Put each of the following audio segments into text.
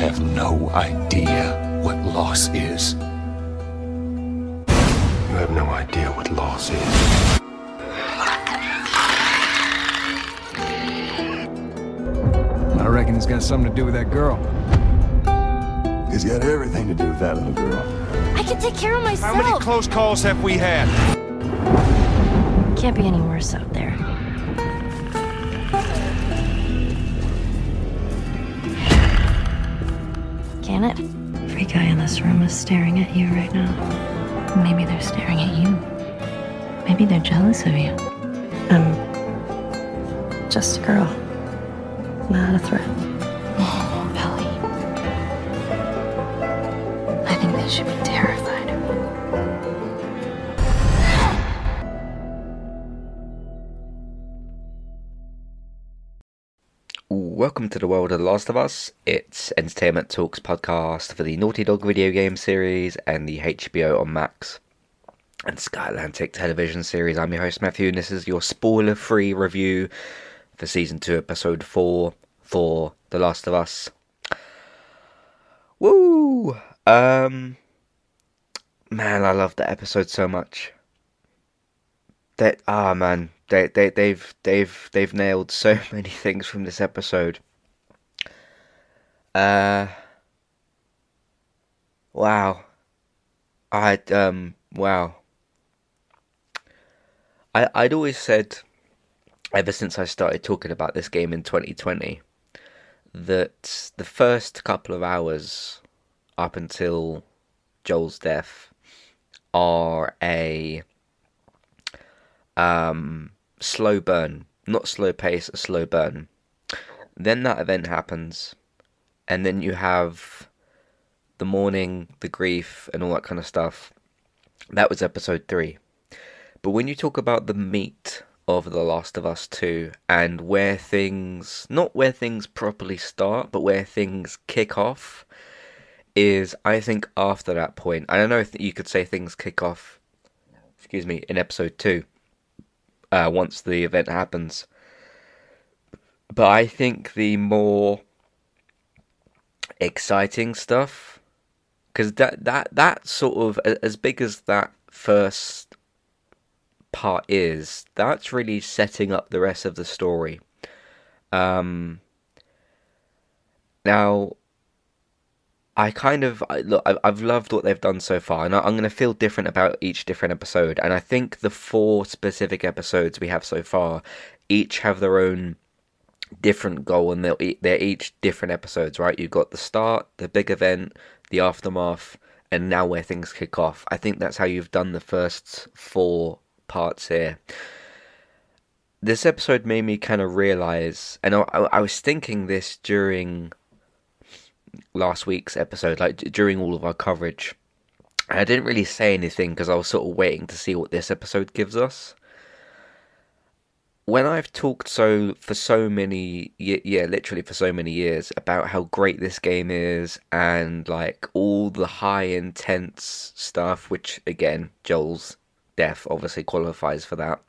have no idea what loss is. You have no idea what loss is. I reckon it's got something to do with that girl. It's got everything to do with that little girl. I can take care of myself. How many close calls have we had? Can't be any worse out there. Can it? Every guy in this room is staring at you right now. Maybe they're staring at you. Maybe they're jealous of you. I'm just a girl, not a threat. Oh, Ellie. I think they should be terrified of you. Welcome to the world of The Last of Us. It's Entertainment Talks podcast for the Naughty Dog video game series and the HBO on Max and Sky Atlantic television series. I'm your host Matthew, and this is your spoiler-free review for Season 2, Episode 4 for The Last of Us. Woo! Man, I love that episode so much. They've nailed so many things from this episode. Wow. Wow. I'd always said, ever since I started talking about this game in 2020, that the first couple of hours up until Joel's death are a slow burn, not slow pace, a slow burn. Then that event happens, and then you have the mourning, the grief, and all that kind of stuff. That was episode 3. But when you talk about the meat of The Last of Us 2 and where things, not where things properly start, but where things kick off, is, I think, after that point. I don't know if you could say things kick off, in episode 2. Once the event happens. But I think the more exciting stuff, because that sort of, as big as that first part is, that's really setting up the rest of the story. Now, I've loved what they've done so far, and I'm going to feel different about each different episode. And I think the 4 specific episodes we have so far each have their own different goal, and they're each different episodes, right? You've got the start, the big event, the aftermath, and now where things kick off. I think that's how you've done the first 4 parts here. This episode made me kind of realize, and I was thinking this during last week's episode, like during all of our coverage. I didn't really say anything because I was sort of waiting to see what this episode gives us. When I've talked for so many years about how great this game is and like all the high intense stuff, which again, Joel's death obviously qualifies for that.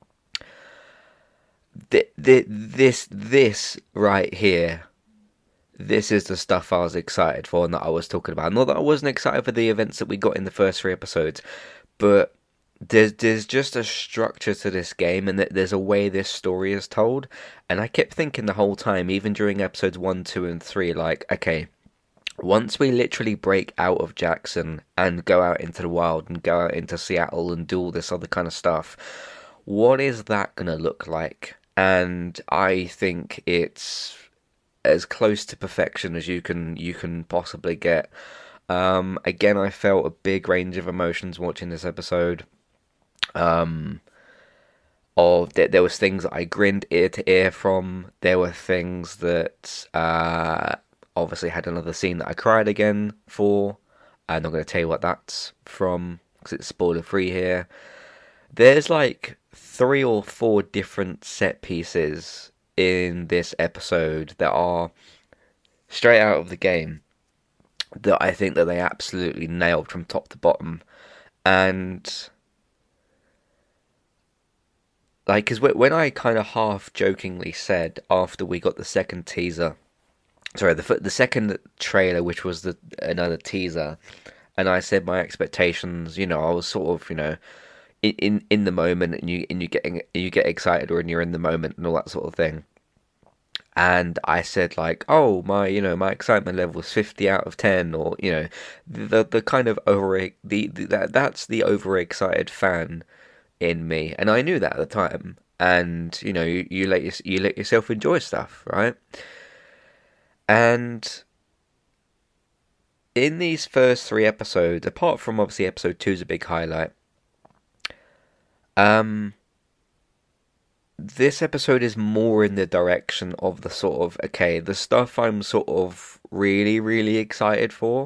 This right here, this is the stuff I was excited for and that I was talking about. Not that I wasn't excited for the events that we got in the first 3 episodes, but there's just a structure to this game, and that there's a way this story is told. And I kept thinking the whole time, even during episodes 1, 2, and 3, like, okay, once we literally break out of Jackson and go out into the wild and go out into Seattle and do all this other kind of stuff, what is that gonna look like? And I think it's as close to perfection as you can possibly get. Again, I felt a big range of emotions watching this episode. There was things that I grinned ear to ear from. There were things that obviously had another scene that I cried again for. I'm not going to tell you what that's from because it's spoiler free here. There's like 3 or 4 different set pieces in this episode that are straight out of the game that I think that they absolutely nailed from top to bottom. And like, because when I kind of half jokingly said after we got the second teaser sorry, the second trailer, which was another teaser, and I said my expectations. I was sort of, in the moment, and you get excited when you're in the moment and all that sort of thing. And I said like, oh my excitement level is 50 out of 10, or the kind of that's the overexcited fan in me, and I knew that at the time. And you let yourself enjoy stuff, right? And in these first three episodes, apart from obviously episode 2 is a big highlight, this episode is more in the direction of the sort of, okay, the stuff I'm sort of really, really excited for.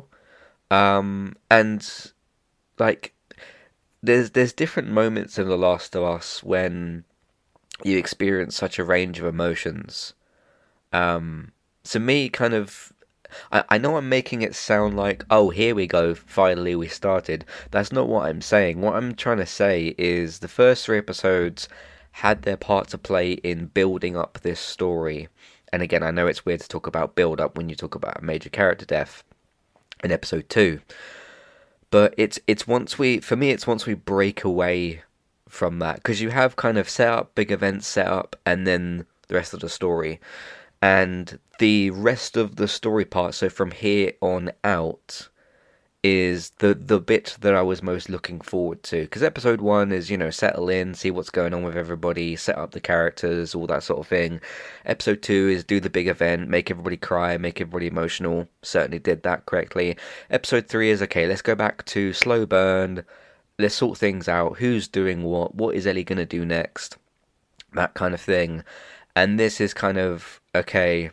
And like there's different moments in The Last of Us when you experience such a range of emotions. To me, kind of, I know I'm making it sound like, oh, here we go, finally we started. That's not what I'm saying. What I'm trying to say is the first three episodes had their part to play in building up this story. And again, I know it's weird to talk about build up when you talk about a major character death in episode 2. But it's once we break away from that, because you have kind of set up, big events set up, and then the rest of the story. And the rest of the story part, so from here on out, is the bit that I was most looking forward to. Because episode 1 is, settle in, see what's going on with everybody, set up the characters, all that sort of thing. Episode 2 is do the big event, make everybody cry, make everybody emotional. Certainly did that correctly. Episode 3 is, okay, let's go back to slow burn, let's sort things out, who's doing what is Ellie going to do next, that kind of thing. And this is kind of, okay,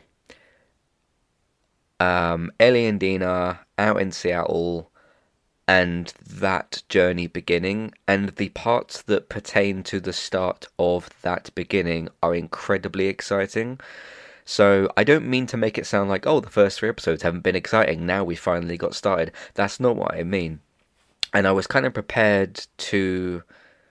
Ellie and Dina out in Seattle, and that journey beginning, and the parts that pertain to the start of that beginning are incredibly exciting. So I don't mean to make it sound like, oh, the first three episodes haven't been exciting, now we finally got started. That's not what I mean. And I was kind of prepared to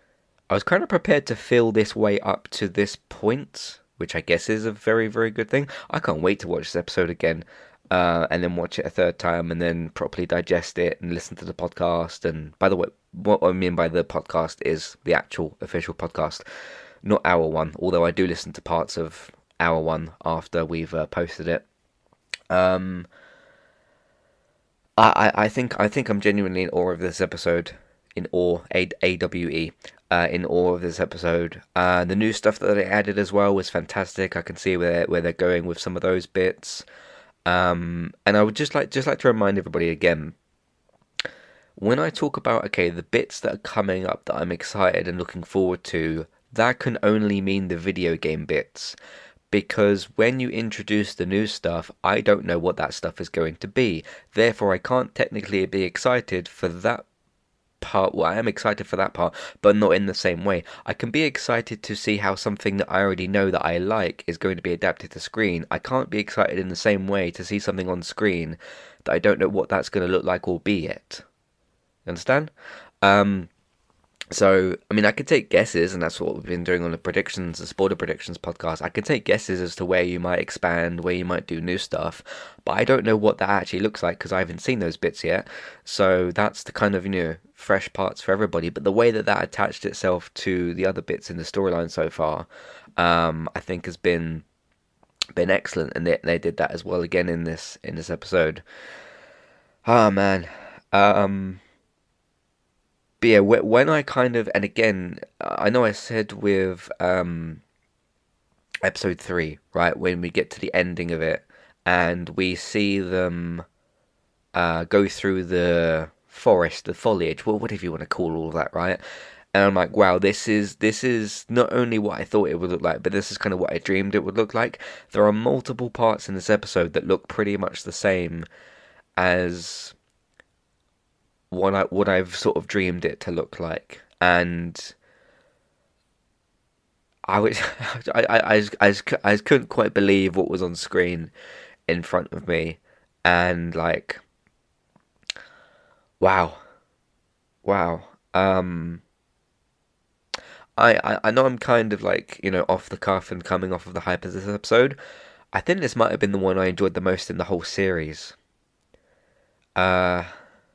feel this way up to this point, which I guess is a very, very good thing. I can't wait to watch this episode again, and then watch it a third time, and then properly digest it and listen to the podcast. And by the way, what I mean by the podcast is the actual official podcast, not our one, although I do listen to parts of our one after we've posted it. I think I'm genuinely in awe of this episode. In awe, AWE, in awe of this episode. The new stuff that they added as well was fantastic. I can see where they're going with some of those bits. And I would just like to remind everybody again, when I talk about, okay, the bits that are coming up that I'm excited and looking forward to, that can only mean the video game bits. Because when you introduce the new stuff, I don't know what that stuff is going to be. Therefore, I can't technically be excited for that part. Well, I am excited for that part, but not in the same way. I can be excited to see how something that I already know that I like is going to be adapted to screen. I can't be excited in the same way to see something on screen that I don't know what that's going to look like or be yet. Understand? So, I mean, I could take guesses, and that's what we've been doing on the spoiler predictions podcast. I could take guesses as to where you might expand, where you might do new stuff, but I don't know what that actually looks like because I haven't seen those bits yet. So that's the kind of, fresh parts for everybody. But the way that attached itself to the other bits in the storyline so far, I think has been excellent, and they did that as well again in this episode. Oh man. But yeah, when I kind of, and again, I know I said with episode 3, right, when we get to the ending of it, and we see them go through the forest, the foliage, well, whatever you want to call all of that, right? And I'm like, wow, this is not only what I thought it would look like, but this is kind of what I dreamed it would look like. There are multiple parts in this episode that look pretty much the same as what I've sort of dreamed it to look like, and I couldn't quite believe what was on screen in front of me, and like, wow. I know I'm kind of like, off the cuff and coming off of the hype of this episode. I think this might have been the one I enjoyed the most in the whole series. Uh,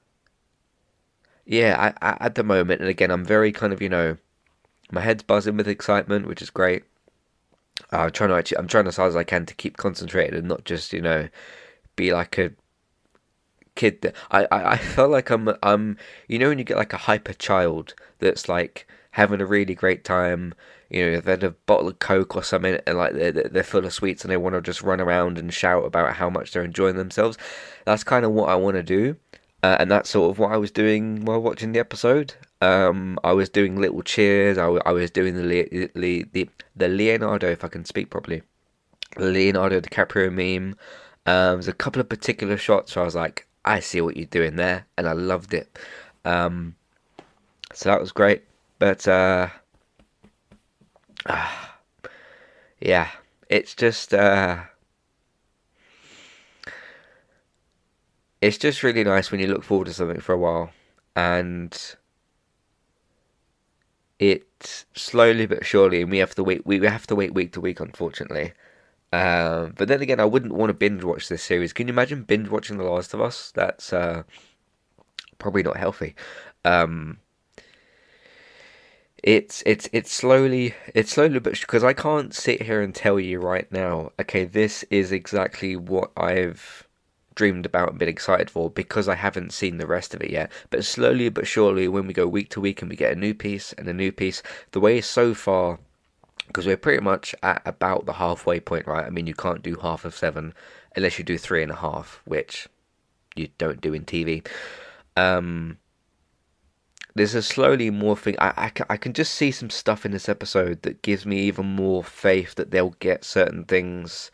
yeah, at the moment, and again, I'm very kind of, my head's buzzing with excitement, which is great. I'm trying as hard as I can to keep concentrated and not just, be like a kid. I feel like I'm, when you get like a hyper child that's like having a really great time, they've had a bottle of Coke or something, and like they're full of sweets and they want to just run around and shout about how much they're enjoying themselves. That's kind of what I want to do. And that's sort of what I was doing while watching the episode. I was doing little cheers. I was doing the Leonardo, if I can speak properly, Leonardo DiCaprio meme. There's a couple of particular shots where I was like, I see what you're doing there, and I loved it. So that was great. But yeah, it's just really nice when you look forward to something for a while, and it slowly but surely, and we have to wait week to week, unfortunately. But then again, I wouldn't want to binge watch this series. Can you imagine binge watching The Last of Us? That's probably not healthy. It's slowly but because I can't sit here and tell you right now, okay, this is exactly what I've dreamed about and been excited for, because I haven't seen the rest of it yet. But slowly but surely, when we go week to week and we get a new piece and a new piece, the way so far, because we're pretty much at about the halfway point, right? I mean, you can't do half of 7 unless you do 3.5, which you don't do in TV. There's a slowly morphing. I can just see some stuff in this episode that gives me even more faith that they'll get certain things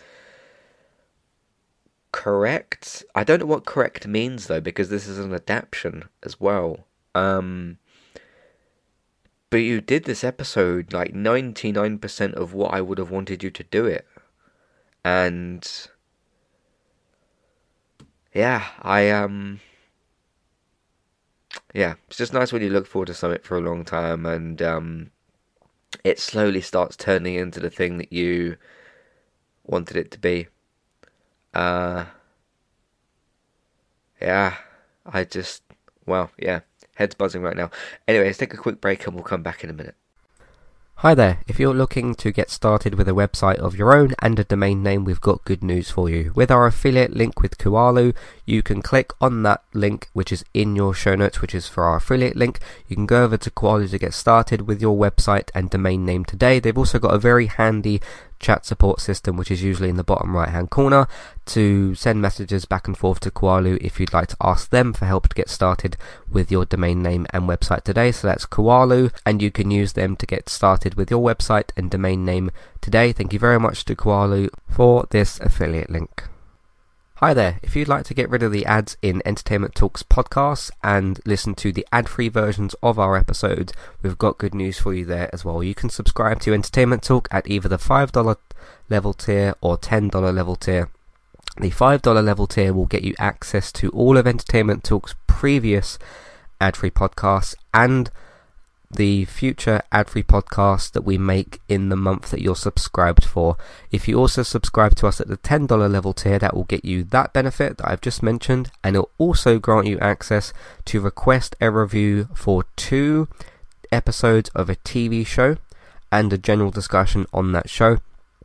correct. I don't know what correct means though, because this is an adaptation as well. But you did this episode like 99% of what I would have wanted you to do it. And yeah, yeah, it's just nice when you look forward to something for a long time and it slowly starts turning into the thing that you wanted it to be. Yeah, yeah, head's buzzing right now. Anyway, let's take a quick break and we'll come back in a minute. Hi there, if you're looking to get started with a website of your own and a domain name, we've got good news for you. With our affiliate link with Kualu, you can click on that link which is in your show notes, which is for our affiliate link. You can go over to Kualu to get started with your website and domain name today. They've also got a very handy chat support system, which is usually in the bottom right hand corner, to send messages back and forth to Kualu if you'd like to ask them for help to get started with your domain name and website today. So that's Kualu, and you can use them to get started with your website and domain name today. Thank you very much to Kualu for this affiliate link. Hi there, if you'd like to get rid of the ads in Entertainment Talks podcasts and listen to the ad-free versions of our episodes, we've got good news for you there as well. You can subscribe to Entertainment Talk at either the $5 level tier or $10 level tier. The $5 level tier will get you access to all of Entertainment Talk's previous ad-free podcasts and the future ad-free podcasts that we make in the month that you're subscribed for. If you also subscribe to us at the $10 level tier, that will get you that benefit that I've just mentioned, and it'll also grant you access to request a review for 2 episodes of a TV show and a general discussion on that show,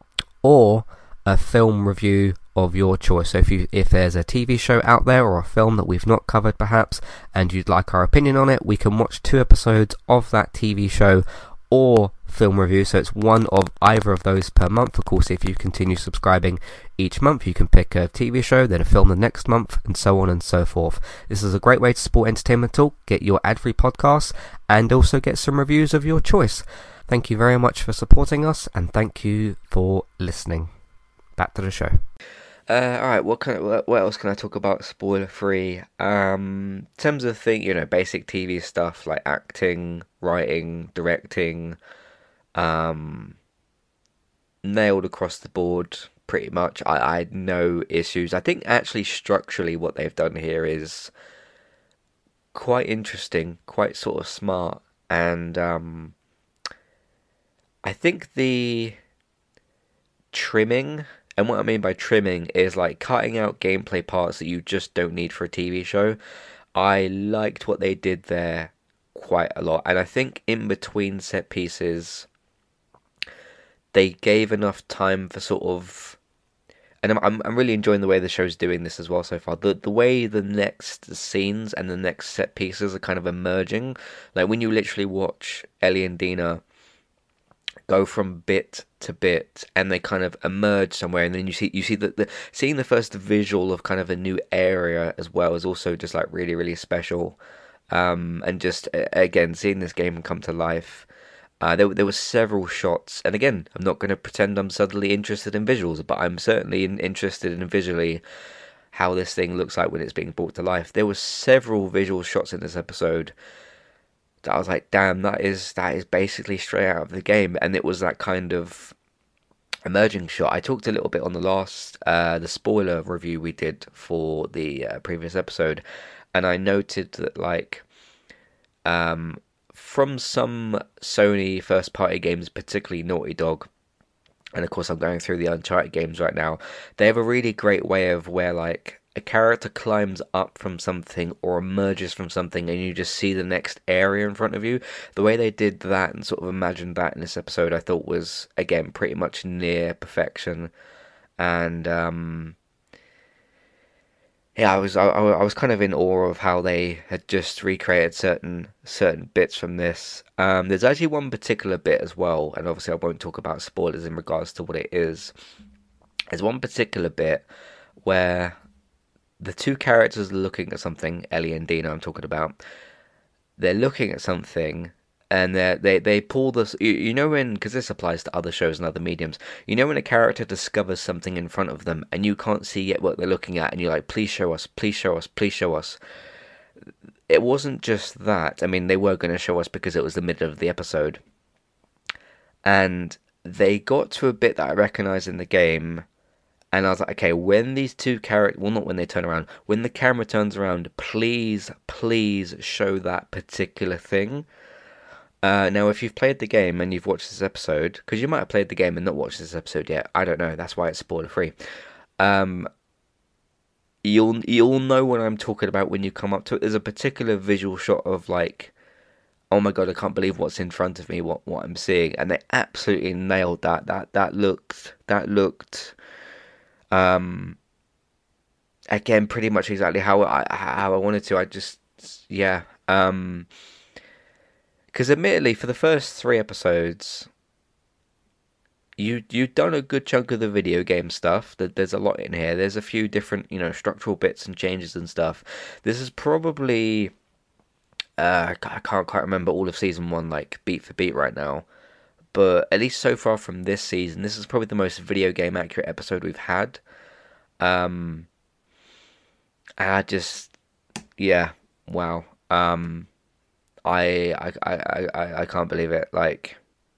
or a film review of your choice. So if there's a TV show out there or a film that we've not covered perhaps and you'd like our opinion on it, we can watch 2 episodes of that TV show or film review. So it's one of either of those per month. Of course, if you continue subscribing each month, you can pick a TV show, then a film the next month, and so on and so forth. This is a great way to support Entertainment Talk, get your ad-free podcasts, and also get some reviews of your choice. Thank you very much for supporting us, and thank you for listening. Back to the show. Alright, what else can I talk about spoiler free? In terms of basic TV stuff like acting, writing, directing, nailed across the board pretty much. I had no issues. I think actually structurally what they've done here is quite interesting, quite sort of smart, and I think the trimming And what I mean by trimming is like cutting out gameplay parts that you just don't need for a TV show. I liked what they did there quite a lot, and I think in between set pieces they gave enough time for sort of, and I'm really enjoying the way the show's doing this as well so far. The way the next scenes and the next set pieces are kind of emerging, like when you literally watch Ellie and Dina go from bit to bit, and they kind of emerge somewhere, and then you see that seeing the first visual of kind of a new area as well is also just like really, really special. And just again seeing this game come to life. There were several shots, and again, I'm not going to pretend I'm suddenly interested in visuals, but I'm certainly interested in visually how this thing looks like when it's being brought to life. There were several visual shots in this episode that I was like, damn, that is basically straight out of the game, and it was that kind of emerging shot. I talked a little bit on the last, the spoiler review we did for the previous episode, and I noted that like, from some Sony first party games, particularly Naughty Dog, and of course I'm going through the Uncharted games right now, they have a really great way of where like a character climbs up from something or emerges from something and you just see the next area in front of you. The way they did that and sort of imagined that in this episode I thought was, again, pretty much near perfection. And yeah, I was kind of in awe of how they had just recreated certain bits from this. There's actually one particular bit as well, and obviously I won't talk about spoilers in regards to what it is. There's one particular bit where the two characters are looking at something, Ellie and Dina I'm talking about. They're looking at something, and they pull this, you know when, because this applies to other shows and other mediums, you know when a character discovers something in front of them and you can't see yet what they're looking at, and you're like, please show us, please show us, please show us. It wasn't just that. I mean, they were going to show us because it was the middle of the episode, and they got to a bit that I recognized in the game, and I was like, okay, when these two characters, well, not when they turn around, when the camera turns around, please show that particular thing. Now, if you've played the game and you've watched this episode, because you might have played the game and not watched this episode yet, I don't know, that's why it's spoiler free. You'll know what I'm talking about when you come up to it. There's a particular visual shot of like, oh my god, I can't believe what's in front of me, what I'm seeing, and they absolutely nailed that. That looked. Again, pretty much exactly how I wanted to. I just, yeah. Because admittedly, for the first 3 episodes, you've done a good chunk of the video game stuff. There's a lot in here. There's a few different, structural bits and changes and stuff. This is probably, I can't quite remember all of season 1, like beat for beat right now. But at least so far from this season, this is probably the most video game accurate episode we've had. And I just, yeah, wow. I can't believe it. Like,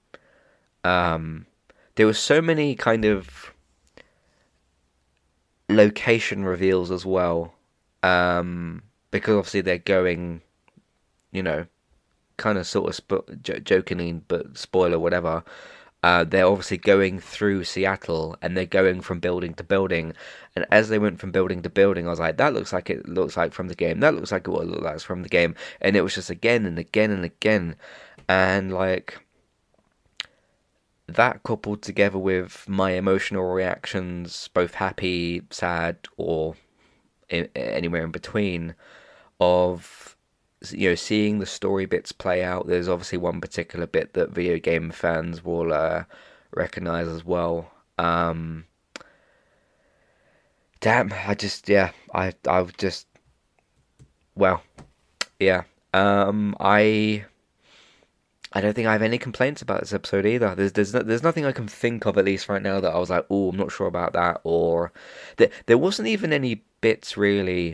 there were so many kind of location reveals as well. Because obviously they're going, kind of sort of jokingly, but spoiler, whatever. They're obviously going through Seattle, and they're going from building to building. And as they went from building to building, I was like, that looks like it looks like from the game. That looks like it will look like from the game. And it was just again and again and again. And like, that coupled together with my emotional reactions, both happy, sad, or anywhere in between, of seeing the story bits play out. There's obviously one particular bit that video game fans will recognize as well. Damn, I just, yeah, I've just, well, yeah. I don't think I have any complaints about this episode either. There's nothing I can think of, at least right now, that I was like, oh, I'm not sure about that, or there wasn't even any bits really.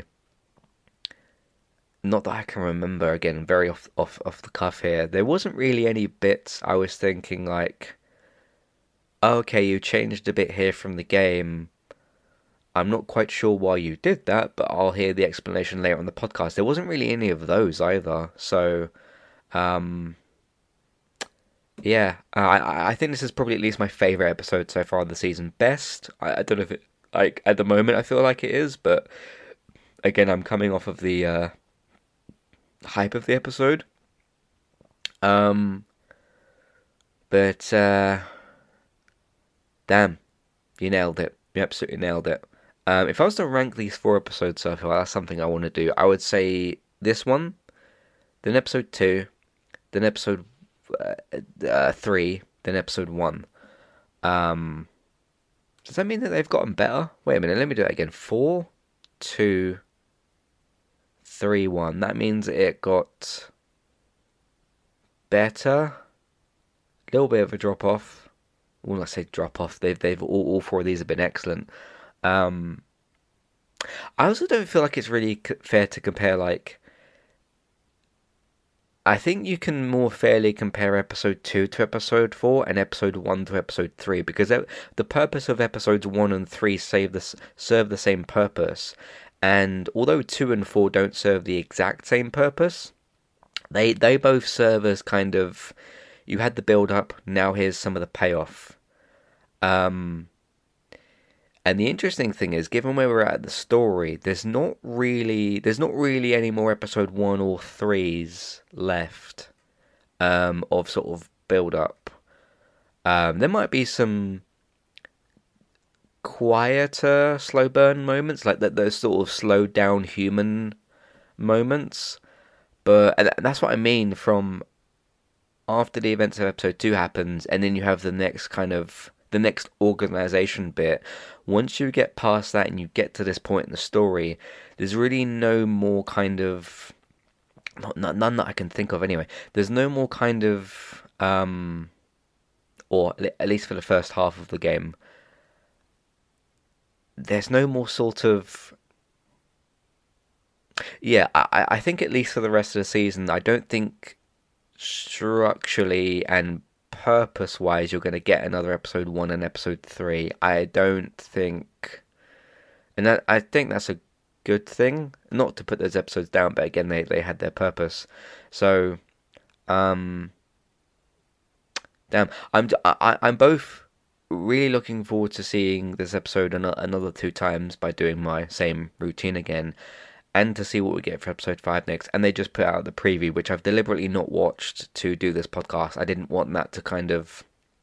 Not that I can remember, again, very off the cuff here. There wasn't really any bits I was thinking like, oh, okay, you changed a bit here from the game. I'm not quite sure why you did that, but I'll hear the explanation later on the podcast. There wasn't really any of those either. So, yeah, I think this is probably at least my favorite episode so far of the season. Best, I don't know if it, like, at the moment I feel like it is, but again, I'm coming off of the hype of the episode. Um, but damn, you nailed it. You absolutely nailed it. If I was to rank these 4 episodes so far, that's something I want to do. I would say this one, then episode 2, then episode 3, then episode 1. Um, does that mean that they've gotten better? Wait a minute, let me do that again. 4, 2, 3, 1. That means it got better. A little bit of a drop off. Well, I say drop off. They've all 4 of these have been excellent. Um, I also don't feel like it's really fair to compare, like, I think you can more fairly compare episode 2 to episode 4 and episode 1 to episode 3 because the purpose of episodes 1 and 3 serve the same purpose. And although 2 and 4 don't serve the exact same purpose, they both serve as kind of, you had the build up, now here's some of the payoff. And the interesting thing is, given where we're at the story, there's not really any more episode 1 or 3s left of sort of build up. There might be some quieter slow burn moments, like those sort of slowed down human moments, and that's what I mean from after the events of episode 2 happens, and then you have the next organization bit. Once you get past that and you get to this point in the story, there's really no more kind of, none that I can think of anyway. There's no more kind of, or at least for the first half of the game, there's no more sort of, yeah, I think at least for the rest of the season, I don't think structurally and purpose-wise you're going to get another episode 1 and episode 3. I don't think, and I think that's a good thing. Not to put those episodes down, but again, they had their purpose. So, damn, I'm both really looking forward to seeing this episode another 2 times by doing my same routine again, and to see what we get for episode 5 next. And they just put out the preview, which I've deliberately not watched to do this podcast. I didn't want that to kind of,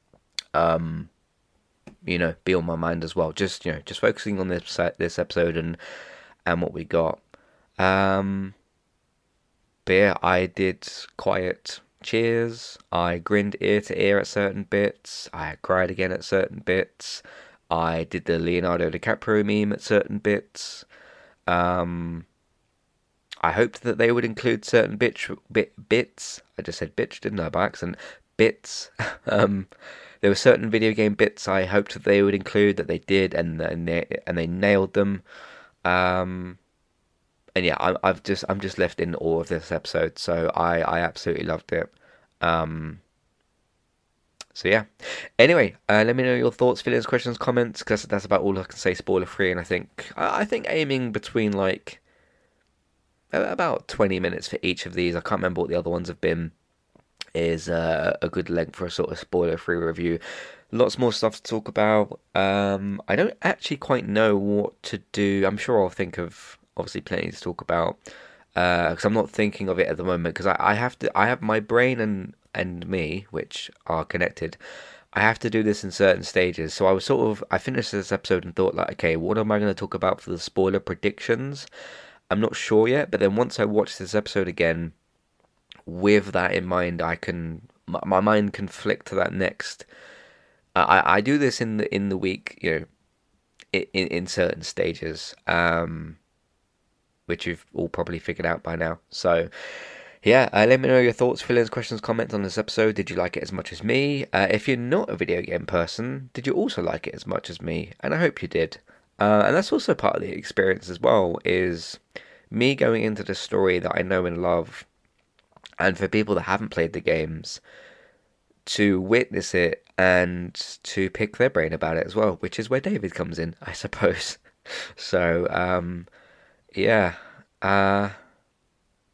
be on my mind as well. Just focusing on this episode and what we got. But yeah, I did quiet cheers. I grinned ear to ear at certain bits. I cried again at certain bits. I did the Leonardo DiCaprio meme at certain bits. I hoped that they would include certain bits. I just said bitch, didn't I, by accident? Bits. There were certain video game bits I hoped that they would include, that they did, and they nailed them. And yeah, I'm just left in awe of this episode. So I absolutely loved it. So yeah. Anyway, let me know your thoughts, feelings, questions, comments, because that's about all I can say spoiler free. And I think aiming between like about 20 minutes for each of these, I can't remember what the other ones have been, is a good length for a sort of spoiler-free review. Lots more stuff to talk about. I don't actually quite know what to do. I'm sure I'll think of, obviously, plenty to talk about, because I'm not thinking of it at the moment, because I have my brain and me, which are connected. I have to do this in certain stages. So I finished this episode and thought, like, okay, what am I going to talk about for the spoiler predictions? I'm not sure yet, but then once I watch this episode again, with that in mind, my mind can flick to that next. I do this in the week, in certain stages, which you've all probably figured out by now. So, yeah, let me know your thoughts, feelings, questions, comments on this episode. Did you like it as much as me? If you're not a video game person, did you also like it as much as me? And I hope you did. And that's also part of the experience as well, is me going into the story that I know and love, and for people that haven't played the games, to witness it and to pick their brain about it as well, which is where David comes in, I suppose. So, yeah.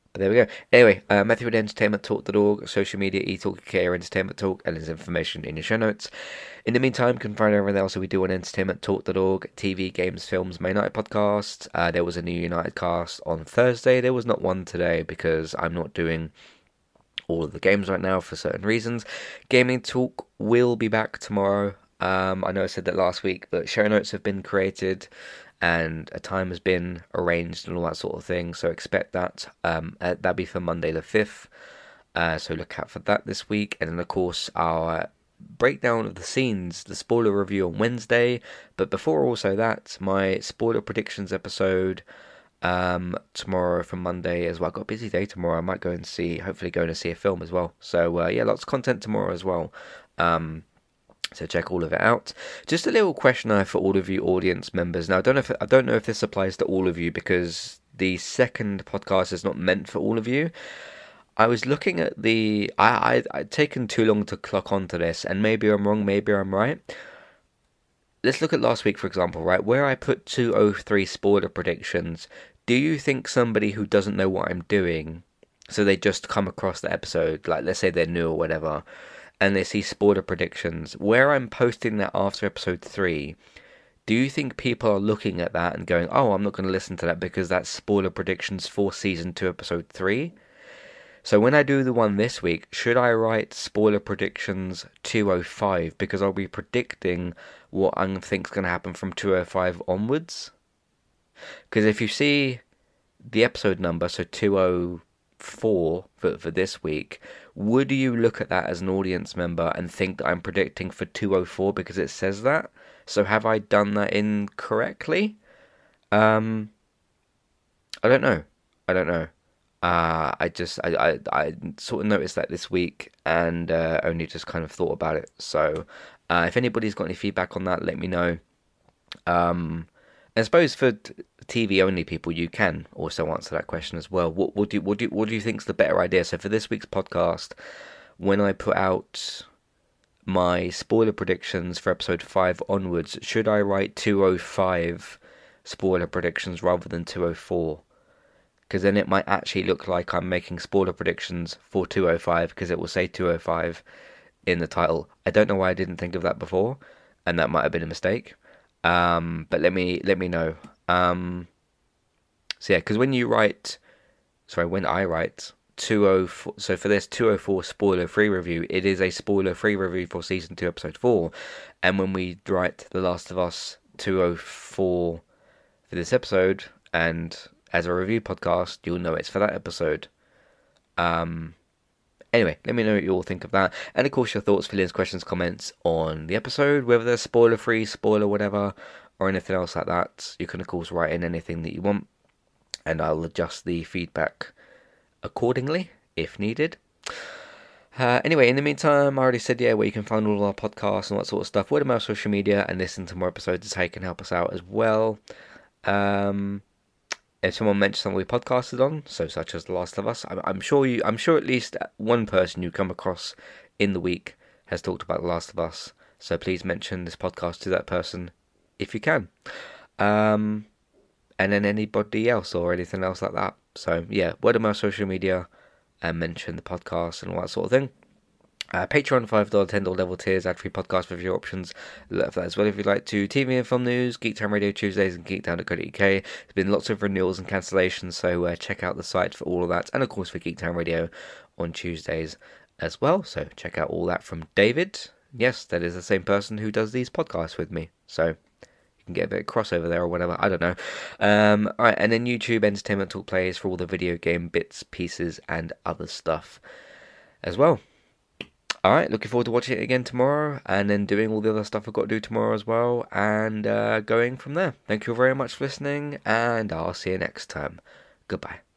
But there we go. Anyway, Matthew at entertainmenttalk.org, social media, eTalk UK or Entertainment Talk, and there's information in your show notes. In the meantime, you can find everything else that we do on entertainmenttalk.org, TV, games, films, May Night podcast. There was a new United cast on Thursday. There was not one today because I'm not doing all of the games right now for certain reasons. Gaming Talk will be back tomorrow. I know I said that last week, but show notes have been created and a time has been arranged and all that sort of thing, so expect that. That'll be for Monday the 5th, so look out for that this week. And then of course our breakdown of the scenes, the spoiler review on Wednesday. But before also that, my spoiler predictions episode tomorrow from Monday as well. I've got a busy day tomorrow. I might hopefully go and see a film as well. So yeah, lots of content tomorrow as well. So check all of it out. Just a little questionnaire for all of you audience members. Now, I don't know if this applies to all of you because the second podcast is not meant for all of you. I was looking at I'd taken too long to clock onto this, and maybe I'm wrong, maybe I'm right. Let's look at last week, for example, right? Where I put 203 spoiler predictions. Do you think somebody who doesn't know what I'm doing, so they just come across the episode, like let's say they're new or whatever, and they see spoiler predictions, where I'm posting that after episode 3, do you think people are looking at that and going, oh, I'm not going to listen to that because that's spoiler predictions for season 2, episode 3? So when I do the one this week, should I write spoiler predictions 205 because I'll be predicting what I think's going to happen from 205 onwards? Because if you see the episode number, so 204 for this week, would you look at that as an audience member and think that I'm predicting for 204 because it says that? So have I done that incorrectly? I don't know. I sort of noticed that this week and only just kind of thought about it. So if anybody's got any feedback on that, let me know. I suppose for TV only people, you can also answer that question as well. What do you think is the better idea? So for this week's podcast, when I put out my spoiler predictions for episode 5 onwards, should I write 205 spoiler predictions rather than 204? Because then it might actually look like I'm making spoiler predictions for 205 because it will say 205 in the title. I don't know why I didn't think of that before, and that might have been a mistake. But let me know. So yeah, because when I write 204, so for this 204 spoiler-free review, it is a spoiler-free review for season 2, episode 4. And when we write The Last of Us 204 for this episode, and as a review podcast, you'll know it's for that episode. Anyway, let me know what you all think of that. And of course, your thoughts, feelings, questions, comments on the episode, whether they're spoiler-free, spoiler, whatever, or anything else like that. You can, of course, write in anything that you want, and I'll adjust the feedback accordingly, if needed. Anyway, in the meantime, I already said, where you can find all our podcasts and all that sort of stuff. Word of mouth, social media, and listen to more episodes is how you can help us out as well. If someone mentions something we podcasted on, so such as The Last of Us, I'm sure at least one person you come across in the week has talked about The Last of Us. So please mention this podcast to that person if you can. And then anybody else or anything else like that. So yeah, word of mouth, social media, and mention the podcast and all that sort of thing. Patreon, $5, $10 level tiers, ad-free podcast review options for that as well if you'd like to. TV and film news, Geektown Radio Tuesdays and geektown.co.uk. There's been lots of renewals and cancellations, so check out the site for all of that. And of course for Geektown Radio on Tuesdays as well. So check out all that from David. Yes, that is the same person who does these podcasts with me. So you can get a bit of crossover there or whatever. I don't know. Alright, and then YouTube Entertainment Talk plays for all the video game bits, pieces, and other stuff as well. Alright, looking forward to watching it again tomorrow, and then doing all the other stuff I've got to do tomorrow as well, and going from there. Thank you very much for listening, and I'll see you next time. Goodbye.